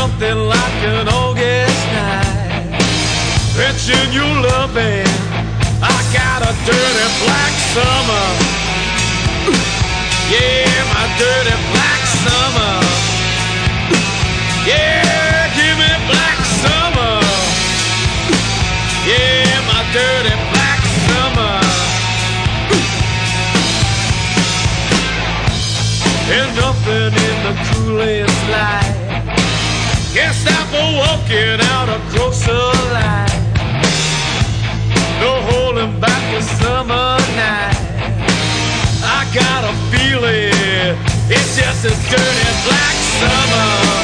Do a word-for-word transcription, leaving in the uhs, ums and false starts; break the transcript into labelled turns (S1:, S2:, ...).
S1: nothing like an August night. Wrenching your loving, I got a dirty black summer. Yeah, my dirty black summer. Yeah, give me black summer. Yeah, my dirty black summer. There's nothing in the coolest light. Guess I'm for walking out a closer line. No holding back the summer night. I got a feeling it's just a dirty black summer.